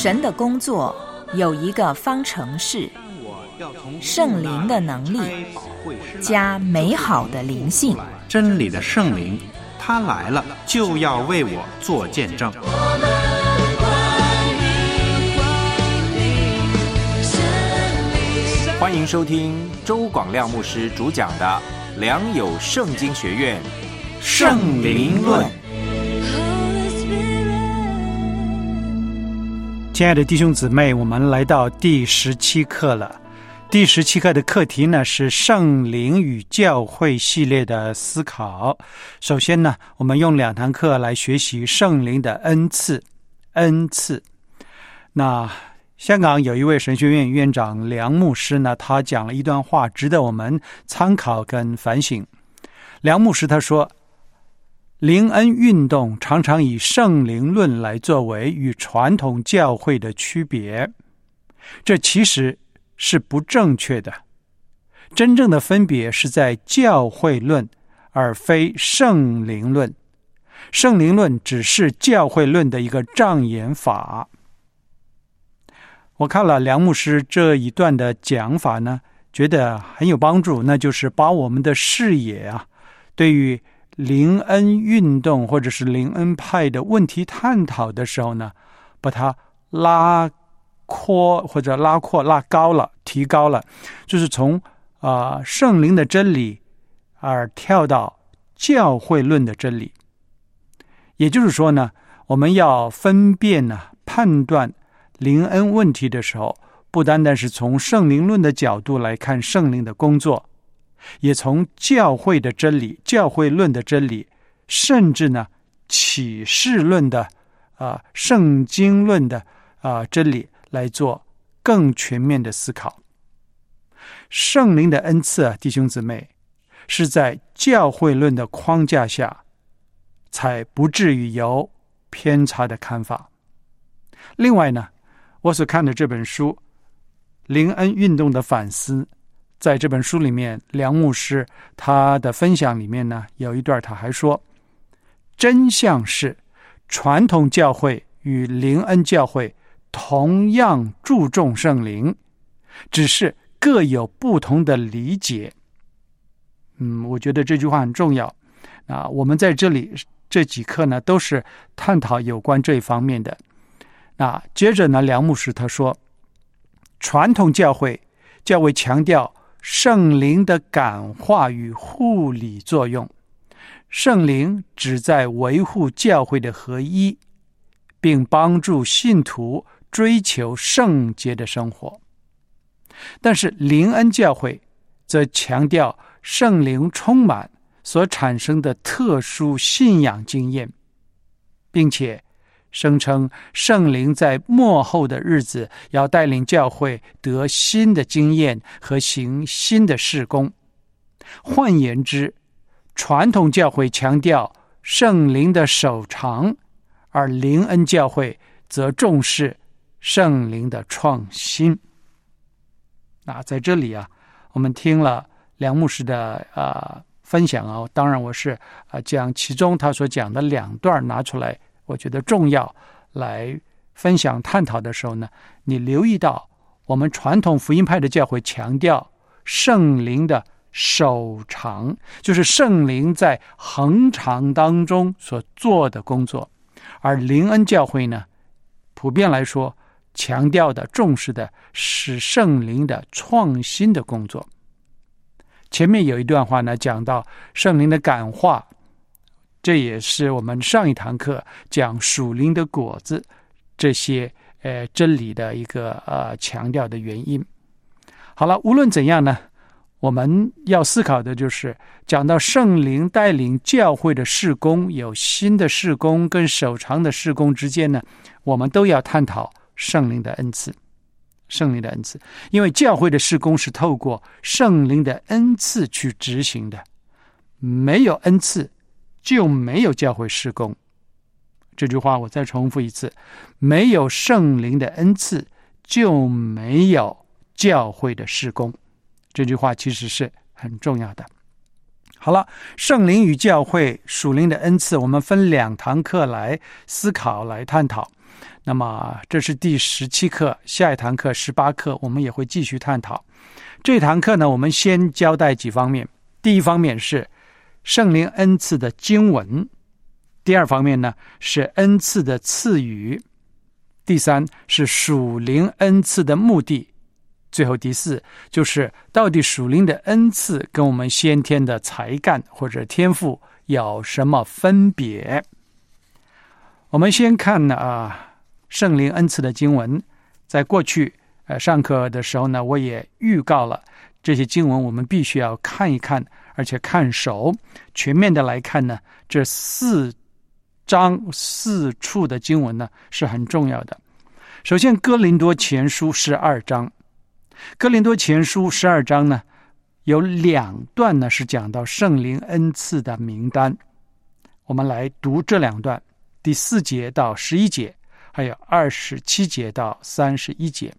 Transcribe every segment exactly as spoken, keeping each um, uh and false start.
神的工作有一个方程式，圣灵的能力加美好的灵性。 真理的圣灵，他来了就要为我做见证。欢迎收听周广亮牧师主讲的良友圣经学院圣灵论。 亲爱的弟兄姊妹，我们来到第十七课了。第十七课的课题呢是圣灵与教会系列的思考。首先呢，我们用两堂课来学习圣灵的恩赐。恩赐。那香港有一位神学院院长梁牧师呢，他讲了一段话，值得我们参考跟反省。梁牧师他说，灵恩运动常常以圣灵论来作为与传统教会的区别，这其实是不正确的。真正的分别是在教会论，而非圣灵论。圣灵论只是教会论的一个障眼法。我看了梁牧师这一段的讲法呢，觉得很有帮助，那就是把我们的视野啊，对于灵恩运动或者是灵恩派的问题探讨的时候呢，把它拉扩或者拉扩拉高了，提高了，就是从啊、呃、圣灵的真理而跳到教会论的真理。也就是说呢，我们要分辨呢、判断灵恩问题的时候，不单单是从圣灵论的角度来看圣灵的工作，也从教会的真理、教会论的真理，甚至呢启示论的啊、呃、圣经论的啊、呃、真理来做更全面的思考。圣灵的恩赐啊，弟兄姊妹，是在教会论的框架下，才不至于有偏差的看法。另外呢，我所看的这本书灵恩运动的反思，在这本书里面，梁牧师他的分享里面呢，有一段他还说，真相是传统教会与灵恩教会同样注重圣灵，只是各有不同的理解。嗯，我觉得这句话很重要。啊，我们在这里这几课呢，都是探讨有关这一方面的。那接着呢，梁牧师他说，传统教会较为强调圣灵的感化与护理作用，圣灵旨在维护教会的合一，并帮助信徒追求圣洁的生活。但是灵恩教会则强调圣灵充满所产生的特殊信仰经验，并且声称圣灵在末后的日子要带领教会得新的经验和行新的事工。换言之，传统教会强调圣灵的守常，而灵恩教会则重视圣灵的创新。那在这里啊，我们听了梁牧师的啊、呃、分享啊，当然我是啊、呃、将其中他所讲的两段拿出来，我觉得重要来分享探讨的时候呢，你留意到我们传统福音派的教会强调圣灵的守常，就是圣灵在恒常当中所做的工作，而灵恩教会呢，普遍来说强调的重视的是圣灵的创新的工作。前面有一段话呢，讲到圣灵的感化，这也是我们上一堂课讲属灵的果子这些呃真理的一个呃强调的原因。好了，无论怎样呢，我们要思考的就是讲到圣灵带领教会的事工，有新的事工跟守常的事工之间呢，我们都要探讨圣灵的恩赐。圣灵的恩赐，因为教会的事工是透过圣灵的恩赐去执行的，没有恩赐就没有教会事工。这句话我再重复一次，没有圣灵的恩赐就没有教会的事工。这句话其实是很重要的。好了，圣灵与教会属灵的恩赐，我们分两堂课来思考来探讨。 那么这是第十七课，下一堂课十八课我们也会继续探讨。这堂课呢，我们先交代几方面。第一方面是圣灵恩赐的经文，第二方面呢是恩赐的赐予，第三是属灵恩赐的目的，最后第四就是到底属灵的恩赐跟我们先天的才干或者天赋有什么分别。我们先看呢啊，圣灵恩赐的经文。在过去呃上课的时候呢，我也预告了这些经文我们必须要看一看，而且看熟，全面的来看呢，这四章四处的经文呢是很重要的。首先哥林多前书十二章，哥林多前书十二章呢有两段呢是讲到圣灵恩赐的名单，我们来读这两段，第四节到十一节，还有二十七节到三十一节。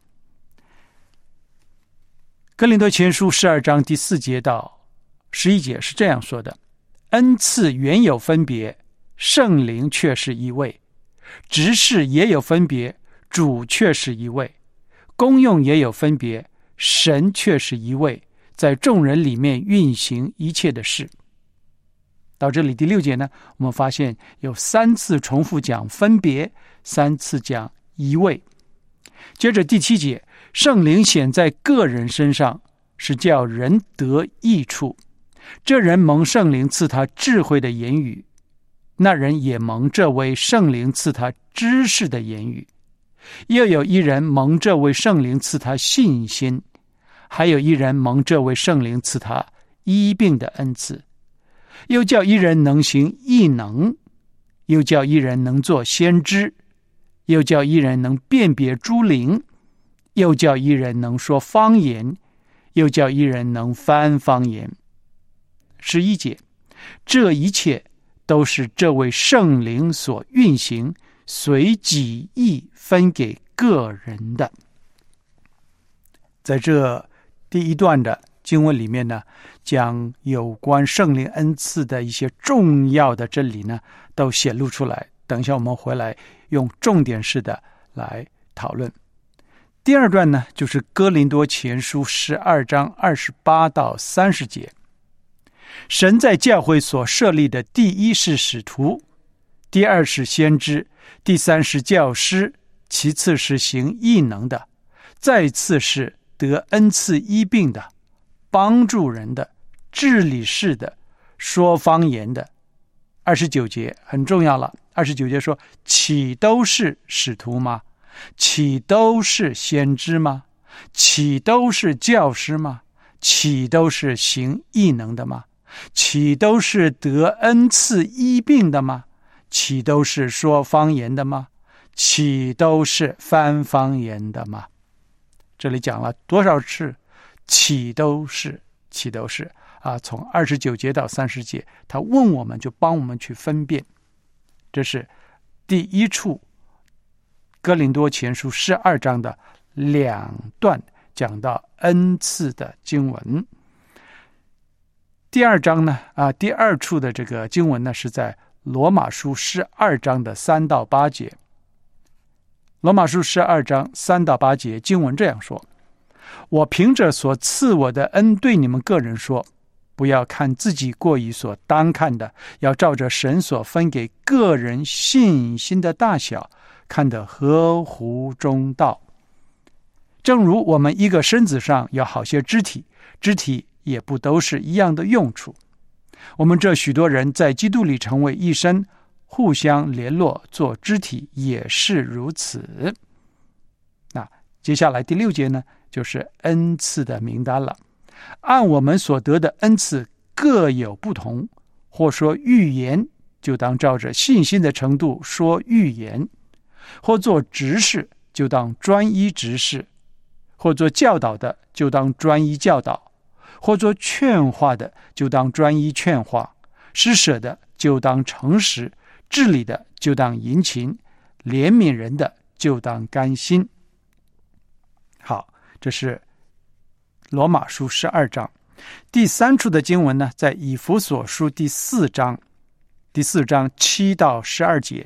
哥林多前书十二章第四节到十一节是这样说的：恩赐原有分别，圣灵却是一位；职事也有分别，主却是一位；功用也有分别，神却是一位，在众人里面运行一切的事。到这里第六节呢，我们发现有三次重复讲分别，三次讲一位。接着第七节，圣灵显在个人身上，是叫人得益处。这人蒙圣灵赐他智慧的言语，那人也蒙这位圣灵赐他知识的言语。又有一人蒙这位圣灵赐他信心，还有一人蒙这位圣灵赐他医病的恩赐。又叫一人能行异能，又叫一人能做先知，又叫一人能辨别诸灵，又叫一人能说方言，又叫一人能翻方言。十一节，这一切都是这位圣灵所运行，随己意分给个人的。在这第一段的经文里面呢，将有关圣灵恩赐的一些重要的真理呢都显露出来，等一下我们回来用重点式的来讨论。第二段呢，就是哥林多前书十二章二十八到三十节。神在教会所设立的，第一是使徒，第二是先知，第三是教师，其次是行异能的，再次是得恩赐医病的，帮助人的，治理事的，说方言的。二十九节很重要了，二十九节说，岂都是使徒吗？岂都是先知吗？岂都是教师吗？岂都是行异能的吗？岂都是得恩赐医病的吗？岂都是说方言的吗？岂都是翻方言的吗？这里讲了多少次岂都是，岂都是啊！从二十九节到三十节，他问我们就帮我们去分辨。这是第一处哥林多前书十二章的两段讲到恩赐的经文。第二章呢，啊，第二处的这个经文呢，是在罗马书十二章的三到八节。罗马书十二章三到八节经文这样说：我凭着所赐我的恩对你们个人说，不要看自己过于所当看的，要照着神所分给个人信心的大小，看得合乎中道。正如我们一个身子上有好些肢体，肢体也不都是一样的用处。我们这许多人在基督里成为一身，互相联络做肢体也是如此。那接下来第六节呢，就是恩赐的名单了。按我们所得的恩赐各有不同，或说预言，就当照着信心的程度说预言；或做执事，就当专一执事；或做教导的，就当专一教导；或做劝化的，就当专一劝化；施舍的，就当诚实；治理的，就当殷勤；怜悯人的，就当甘心。好，这是罗马书十二章。第三处的经文呢，在以弗所书第四章，第四章七到十二节，七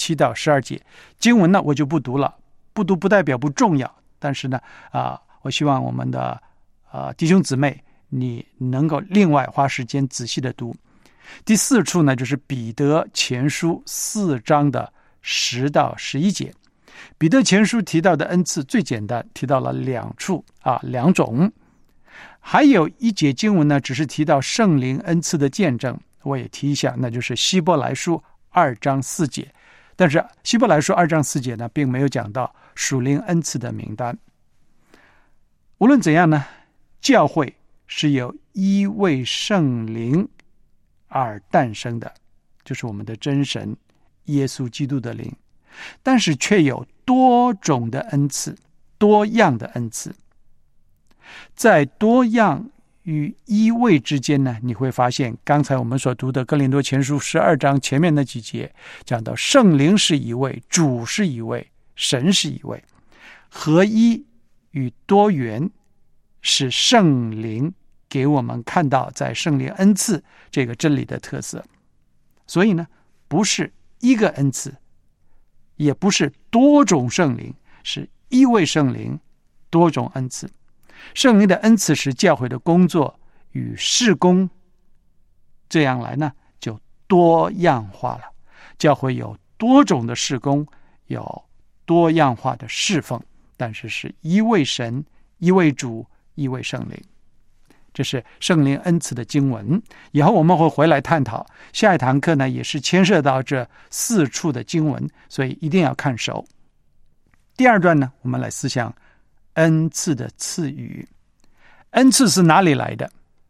七到十二节。经文呢我就不读了，不读不代表不重要，但是呢啊，我希望我们的啊弟兄姊妹你能够另外花时间仔细的读。第四处呢就是彼得前书四章的十到十一节。彼得前书提到的恩赐最简单，提到了两处啊两种。还有一节经文呢只是提到圣灵恩赐的见证，我也提一下，那就是希伯来书二章四节。但是希伯来书二章四节呢并没有讲到属灵恩赐的名单。无论怎样呢，教会是由一位圣灵而诞生的，就是我们的真神耶稣基督的灵，但是却有多种的恩赐，多样的恩赐。在多样与一位之间呢，你会发现刚才我们所读的哥林多前书十二章前面那几节讲到圣灵是一位，主是一位，神是一位。合一与多元是圣灵给我们看到在圣灵恩赐这个真理的特色。所以呢，不是一个恩赐，也不是多种圣灵，是一位圣灵，多种恩赐。圣灵的恩赐是教会的工作与事工，这样来呢就多样化了。教会有多种的事工，有多样化的侍奉，但是是一位神，一位主，一位圣灵。这是圣灵恩赐的经文，以后我们会回来探讨。下一堂课呢也是牵涉到这四处的经文，所以一定要看熟。第二段呢，我们来思想恩赐的赐予。恩赐是哪里来的？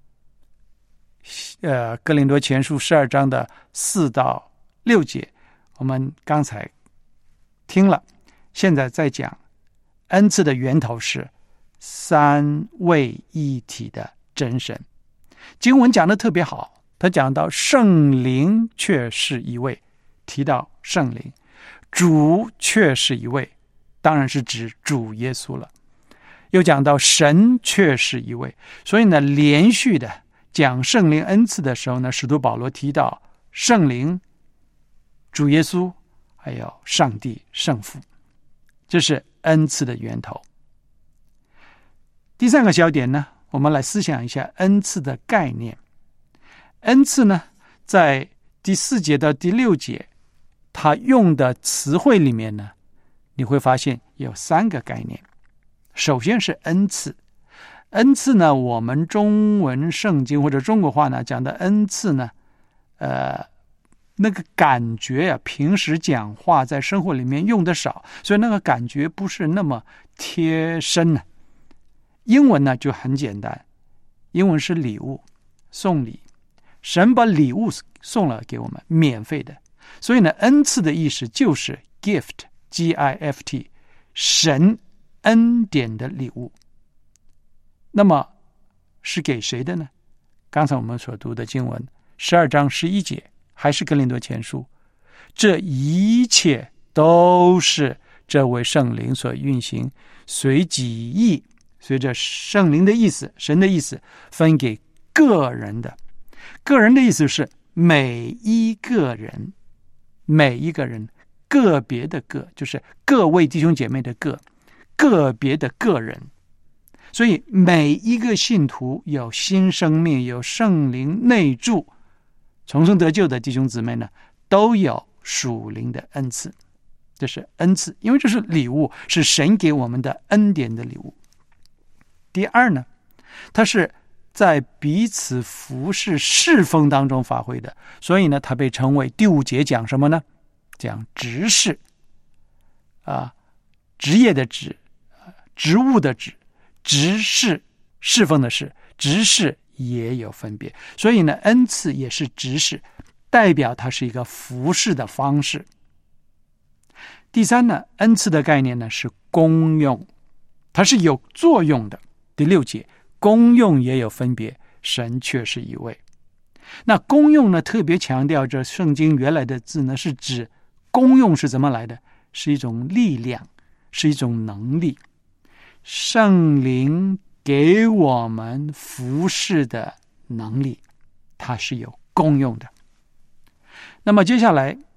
呃，哥林多前书十二章的四到六节，我们刚才听了，现在再讲恩赐的源头是三位一体的真神。经文讲得特别好，他讲到圣灵却是一位，提到圣灵；主却是一位，当然是指主耶稣了。又讲到神却是一位，所以呢，连续的讲圣灵恩赐的时候呢，使徒保罗提到圣灵、主耶稣，还有上帝圣父，这是恩赐的源头。第三个小点呢，我们来思想一下恩赐的概念。恩赐呢，在第四节到第六节，他用的词汇里面呢，你会发现有三个概念。首先是恩赐，恩赐呢，我们中文圣经或者中国话呢讲的恩赐呢，呃，那个感觉啊，平时讲话在生活里面用的少，所以那个感觉不是那么贴身呢。英文呢就很简单，英文是礼物，送礼，神把礼物送了给我们，免费的。所以呢，恩赐的意思就是 gift， G I F T， 神恩典的礼物。那么是给谁的呢？刚才我们所读的经文十二章十一节，还是哥林多前书，这一切都是这位圣灵所运行，随己意，随着圣灵的意思，神的意思，分给个人的。个人的意思是每一个人，每一个人，个别的个，就是各位弟兄姐妹的个，个别的个人。所以每一个信徒有新生命，有圣灵内住，重生得救的弟兄姊妹呢，都有属灵的恩赐。这是恩赐，因为这是礼物，是神给我们的恩典的礼物。第二呢，它是在彼此服侍侍奉当中发挥的，所以呢，它被称为第五节讲什么呢？讲职事啊，职业的职，职务的职，职事，侍奉的事，职事也有分别。所以呢，恩赐也是职事，代表它是一个服侍的方式。第三呢，恩赐的概念呢是功用，它是有作用的。第六节，功用也有分别，神却是一位。那功用呢，特别强调这圣经原来的字呢，是指功用是怎么来的？是一种力量，是一种能力。圣灵给我们服侍的能力，它是有功用的。那么接下来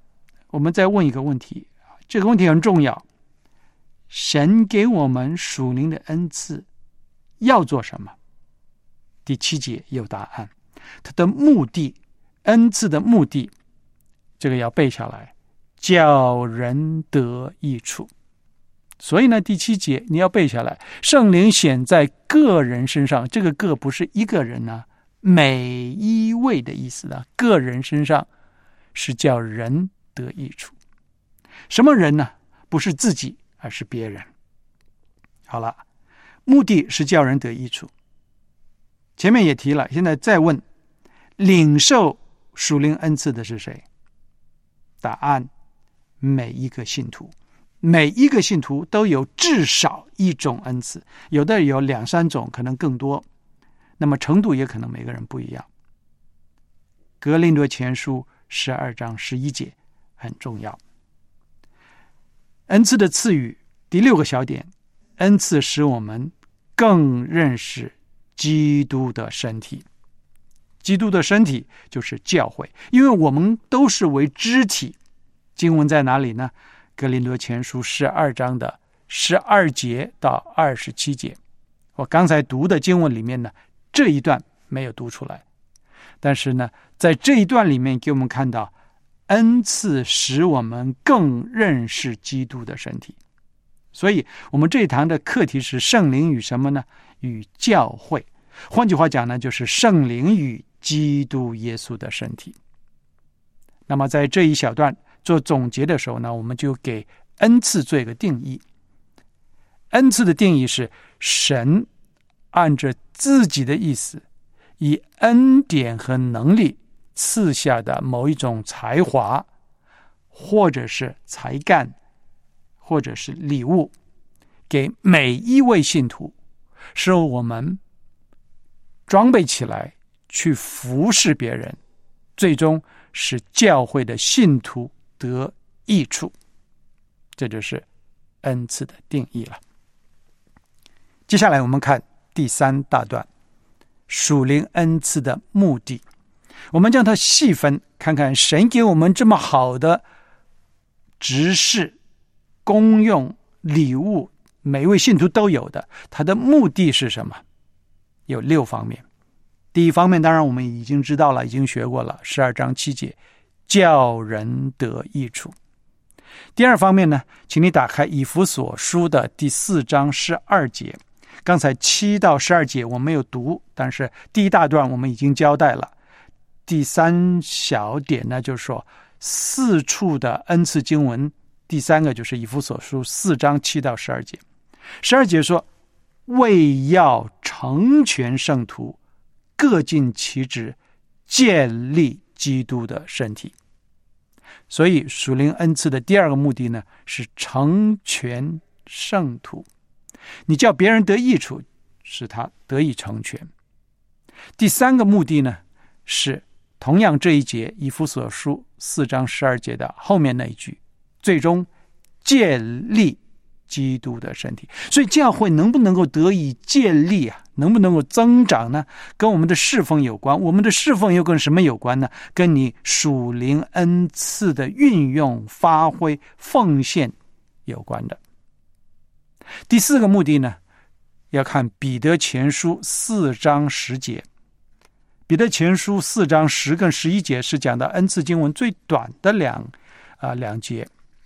我们再问一个问题，这个问题很重要，神给我们属灵的恩赐要做什么？第七节有答案，它的目的，恩赐的目的，这个要背下来，叫人得益处。所以呢，第七节你要背下来，圣灵显在个人身上，这个个不是一个人啊，每一位的意思啊，个人身上是叫人得益处。什么人呢？不是自己，而是别人。好了，目的是叫人得益处。前面也提了，现在再问，领受属灵恩赐的是谁？答案，每一个信徒。每一个信徒都有至少一种恩赐，有的有两三种，可能更多，那么程度也可能每个人不一样。哥林多前书十二章十一节很重要。恩赐的赐予，第六个小点，恩赐使我们更认识基督的身体。基督的身体就是教会，因为我们都是为肢体。经文在哪里呢？哥林多前书十二章的十二节到二十七节。我刚才读的经文里面呢，这一段没有读出来，但是呢，在这一段里面给我们看到，恩赐使我们更认识基督的身体。所以我们这一堂的课题是圣灵与什么呢？与教会。换句话讲呢，就是圣灵与基督耶稣的身体。那么在这一小段做总结的时候呢，我们就给恩赐做一个定义。恩赐的定义是神按着自己的意思，以恩典和能力赐下的某一种才华，或者是才干，或者是礼物，给每一位信徒，使我们装备起来去服侍别人，最终使教会的信徒得益处。这就是恩赐的定义了。接下来我们看第三大段，属灵恩赐的目的。我们将它细分，看看神给我们这么好的职事、功用、礼物，每位信徒都有的，它的目的是什么？有六方面。第一方面当然我们已经知道了，已经学过了，十二章七节，叫人得益处。第二方面呢，请你打开以弗所书的第四章十二节。刚才七到十二节我没有读，但是第一大段我们已经交代了。第三小点呢，就是说四处的恩赐经文，第三个就是以弗所书四章七到十二节。十二节说，为要成全圣徒，各尽其职，建立基督的身体。所以属灵恩赐的第二个目的呢，是成全圣徒。你叫别人得益处，使他得以成全。第三个目的呢，是同样这一节以弗所书四章十二节的后面那一句，最终建立基督的身体。所以教会能不能够得以建立啊，能不能够增长呢，跟我们的侍奉有关。我们的侍奉又跟什么有关呢？跟你属灵恩赐的运用、发挥、奉献有关的。第四个目的呢，要看彼得前书四章十节。彼得前书四章十跟十一节是讲到恩赐经文最短的两啊、呃、两节。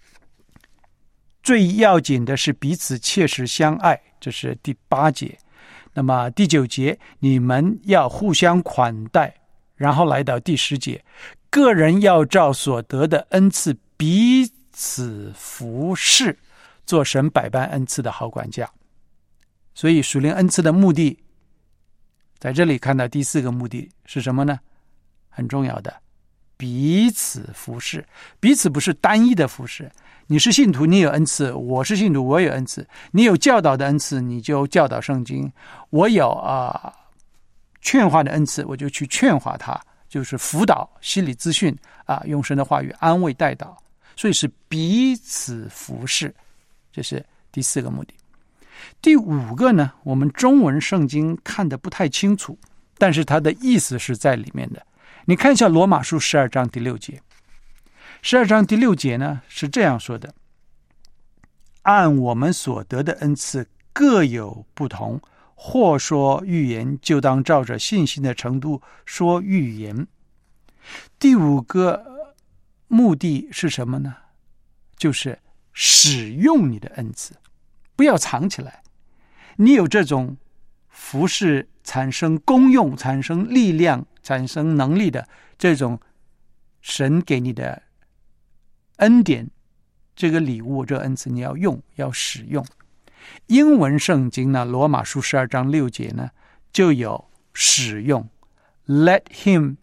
最要紧的是彼此切实相爱，这是第八节。那么第九节，你们要互相款待，然后来到第十节，个人要照所得的恩赐彼此服侍，做神百般恩赐的好管家。所以属灵恩赐的目的，在这里看到第四个目的是什么呢？很重要的，彼此服侍。彼此不是单一的服侍，你是信徒，你有恩赐；我是信徒，我有恩赐。你有教导的恩赐，你就教导圣经；我有啊、呃、劝化的恩赐，我就去劝化他，就是辅导、心理资讯啊、呃，用神的话语安慰带导。所以是彼此服侍，这是第四个目的。第五个呢，我们中文圣经看得不太清楚，但是它的意思是在里面的。你看一下罗马书十二章第六节， 十二章第六节呢是这样说的：按我们所得的恩赐各有不同，或说预言，就当照着信心的程度说预言。第五个目的是什么呢？就是使用你的恩赐，不要藏起来。你有这种服事产生功用、产生力量、产生能力的这种神给你的恩典，这个礼物，这个恩赐你要用，要使用。英文圣经呢，罗马书十二章六节呢就有使用 Let him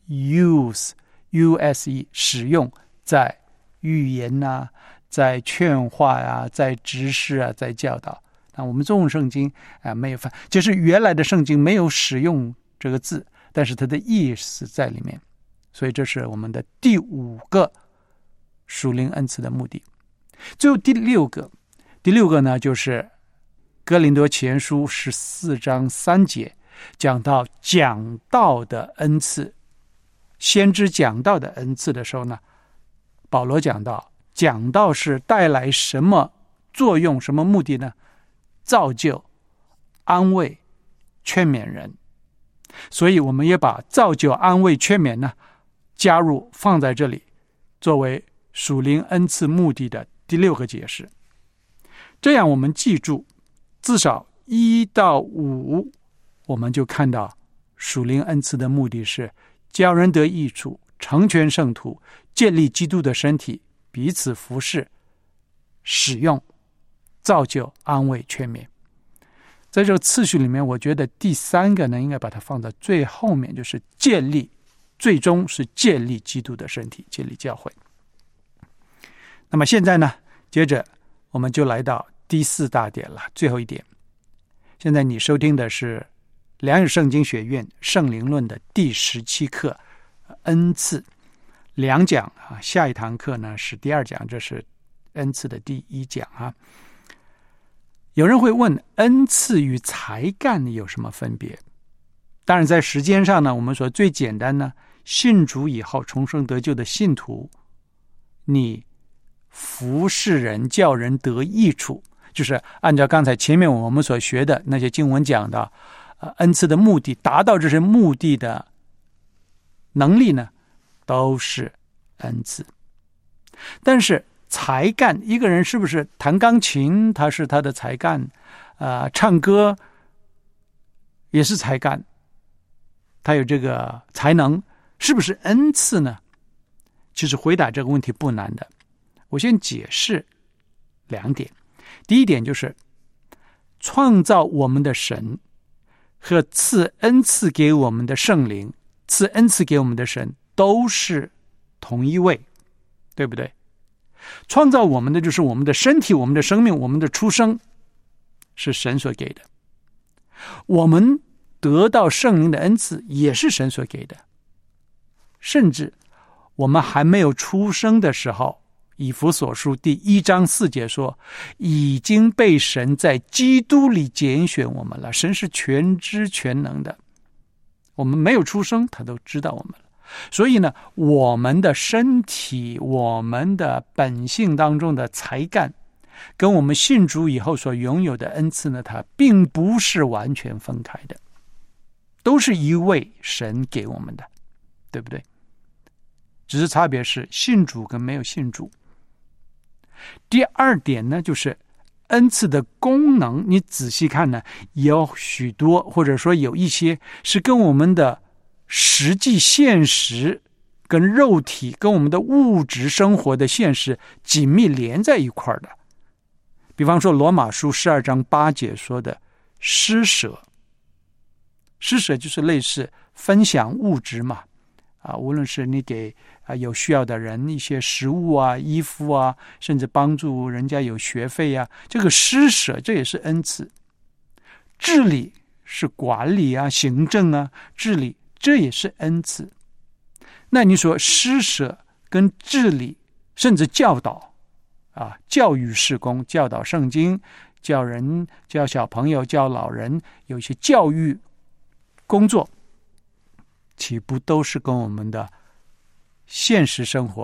use U S E 使用，在预言啊，在劝化啊，在指示啊，在教导。那我们中文圣经啊、呃、没有翻，就是原来的圣经没有使用这个字，但是它的意思在里面。所以这是我们的第五个属灵恩赐的目的。最后第六个，第六个呢，就是哥林多前书十四章三节讲到讲道的恩赐，先知讲道的恩赐的时候呢，保罗讲到讲道是带来什么作用、什么目的呢？造就、安慰、劝勉人。所以我们也把造就、安慰、劝勉呢加入放在这里，作为属灵恩赐目的的第六个解释。这样我们记住至少一到五，我们就看到属灵恩赐的目的是叫人得益处，成全圣徒，建立基督的身体，彼此服侍，使用，造就、安慰、劝勉。在这个次序里面，我觉得第三个呢，应该把它放在最后面，就是建立，最终是建立基督的身体，建立教会。那么现在呢，接着我们就来到第四大点了，最后一点。现在你收听的是良友圣经学院圣灵论的第十七课，恩赐两讲啊。下一堂课呢是第二讲，这是恩赐的第一讲啊。有人会问，恩赐与才干有什么分别？当然在时间上呢，我们说最简单呢，信主以后重生得救的信徒，你服侍人，叫人得益处，就是按照刚才前面我们所学的那些经文讲的、呃、恩赐的目的，达到这些目的的能力呢，都是恩赐。但是才干，一个人是不是弹钢琴，他是他的才干，呃，唱歌也是才干，他有这个才能，是不是恩赐呢？其实回答这个问题不难的。我先解释两点。第一点就是创造我们的神和赐恩赐给我们的圣灵，赐恩赐给我们的神都是同一位，对不对？创造我们的就是我们的身体，我们的生命，我们的出生是神所给的，我们得到圣灵的恩赐也是神所给的。甚至我们还没有出生的时候，以弗所书第一章四节说，已经被神在基督里拣选我们了。神是全知全能的，我们没有出生他都知道我们了。所以呢，我们的身体，我们的本性当中的才干，跟我们信主以后所拥有的恩赐呢，它并不是完全分开的，都是一位神给我们的，对不对？只是差别是信主跟没有信主。第二点呢，就是恩赐的功能，你仔细看呢，有许多或者说有一些是跟我们的实际现实，跟肉体，跟我们的物质生活的现实紧密连在一块的。比方说罗马书十二章八节说的施舍，施舍就是类似分享物质嘛，啊，无论是你给啊有需要的人一些食物啊、衣服啊，甚至帮助人家有学费啊，这个施舍这也是恩赐。治理是管理啊、行政啊、治理，这也是恩赐。那你说施舍跟治理，甚至教导啊，教育事工，教导圣经，教人、教小朋友、教老人，有一些教育工作，岂不都是跟我们的现实生活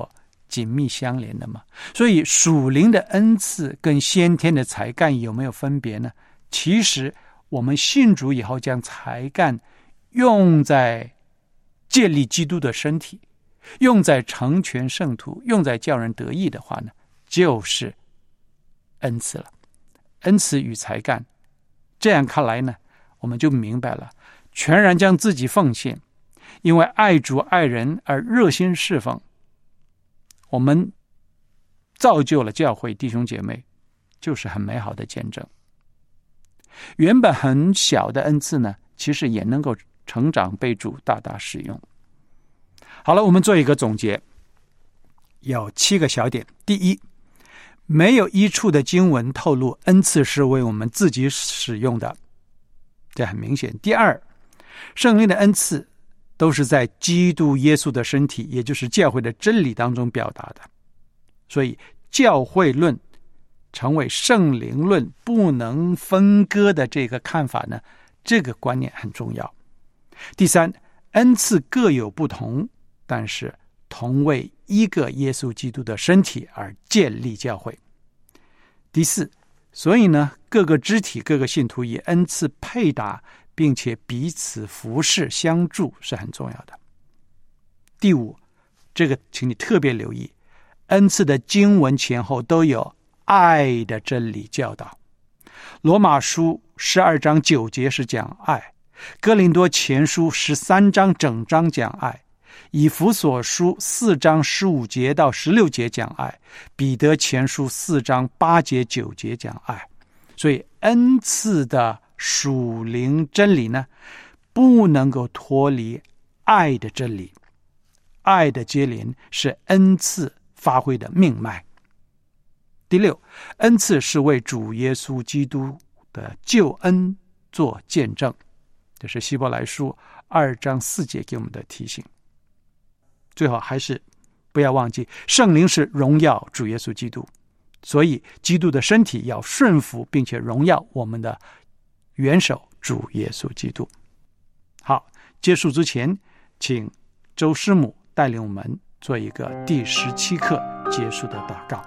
紧密相连的嘛。所以属灵的恩赐跟先天的才干有没有分别呢？其实我们信主以后，将才干用在建立基督的身体，用在成全圣徒，用在叫人得益的话呢，就是恩赐了。恩赐与才干，这样看来呢，我们就明白了，全然将自己奉献，因为爱主爱人而热心侍奉，我们造就了教会弟兄姐妹，就是很美好的见证。原本很小的恩赐呢，其实也能够成长，被主大大使用。好了，我们做一个总结，有七个小点。第一，没有一处的经文透露恩赐是为我们自己使用的，这很明显。第二，圣灵的恩赐都是在基督耶稣的身体，也就是教会的真理当中表达的，所以教会论成为圣灵论不能分割的这个看法呢，这个观念很重要。第三，恩赐各有不同，但是同为一个耶稣基督的身体而建立教会。第四，所以呢，各个肢体各个信徒以恩赐配搭，并且彼此服侍相助是很重要的。第五，这个请你特别留意，恩赐的经文前后都有爱的真理教导。罗马书十二章九节是讲爱，哥林多前书十三章整章讲爱，以弗所书四章十五节到十六节讲爱，彼得前书四章八节九节讲爱。所以恩赐的属灵真理呢，不能够脱离爱的真理，爱的接连是恩赐发挥的命脉。第六，恩赐是为主耶稣基督的救恩做见证，这是希伯来书二章四节给我们的提醒。最后还是不要忘记，圣灵是荣耀主耶稣基督，所以基督的身体要顺服并且荣耀我们的元首主耶稣基督。好，结束之前，请周师母带领我们做一个第十七课结束的祷告。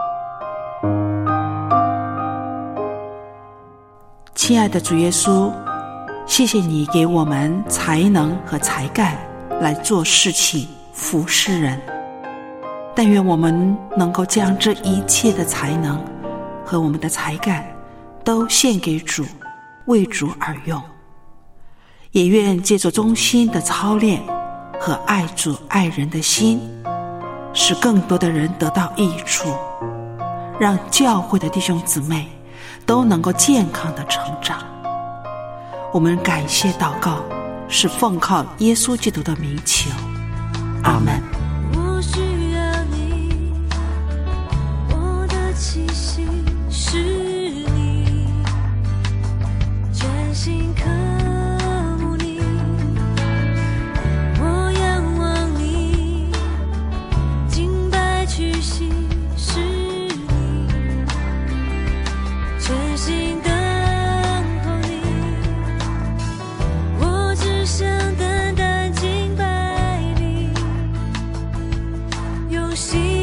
亲爱的主耶稣，谢谢你给我们才能和才干来做事情服侍人，但愿我们能够将这一切的才能和我们的才干都献给主，为主而用，也愿借着忠心的操练和爱主爱人的心，使更多的人得到益处，让教会的弟兄姊妹都能够健康的成长。我们感谢祷告，是奉靠耶稣基督的名求，阿们。 我需要你，我的气息是你，全心渴慕你，我仰望你，敬拜屈膝是你，全心等候你，我只想单单敬拜你，用心